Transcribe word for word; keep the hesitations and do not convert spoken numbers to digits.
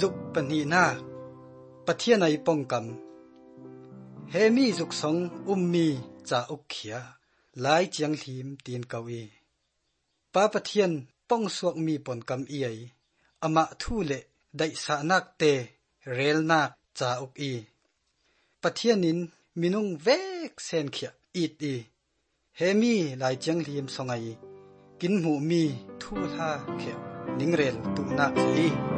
จุกปนีนาปะเทียนในป้องกำเฮมีจุกสงอุมมีจ่าอุกเขียหลายเจียงหิมตีนเกาอีป้าปะเทียนป้องสวกมีปนกำเอียอมะทูเลได้สานักเตเรลนักจ่าอุกอีปะเทียนินมินุงเวกเซนเขียอีดอีเฮมีหลายเจียงหิมสงไอกินหมูมีทูท่าเขียนิงเรลตุนักจี